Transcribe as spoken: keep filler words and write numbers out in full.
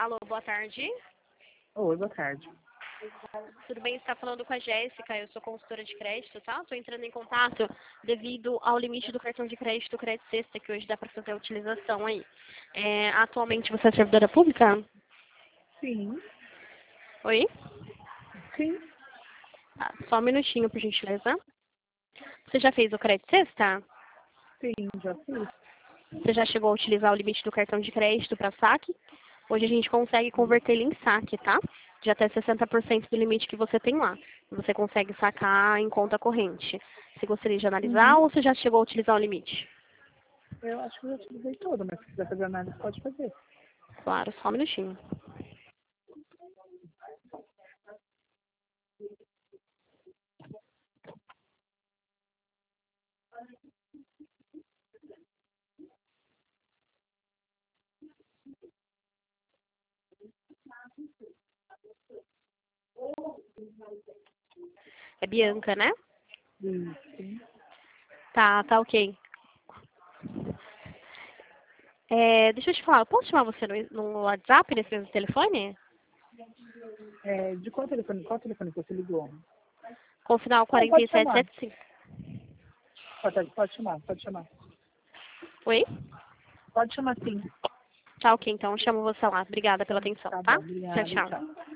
Alô, boa tarde. Oi, boa tarde. Tudo bem? Você está falando com a Jéssica, eu sou consultora de crédito, tá? Estou entrando em contato devido ao limite do cartão de crédito Crédito Sexta, que hoje dá para fazer a utilização aí. É, atualmente você é servidora pública? Sim, Oi? sim, Tá, só um minutinho, por gentileza. Você já fez o Crédito Sexta? sim, já fiz. Você já chegou a utilizar o limite do cartão de crédito para saque? Hoje a gente consegue converter ele em saque, tá? De até sessenta por cento do limite que você tem lá. Você consegue sacar em conta corrente. Você gostaria de analisar Uhum. ou você já chegou a utilizar o limite? Eu acho que eu já utilizei todo, mas se quiser fazer análise, pode fazer. Claro, só um minutinho. É Bianca, né? Sim, sim. Tá, tá ok. É, deixa eu te falar, eu posso chamar você no, no WhatsApp, nesse mesmo telefone? É, de qual telefone, qual telefone que você ligou? Com o final Não, quarenta e pode sete chamar. setenta e cinco. Pode, pode chamar, pode chamar. Oi? Pode chamar sim. Tá ok, então eu chamo você lá. Obrigada pela atenção, Tá tá? bom, Tchau, obrigada, tchau. tchau.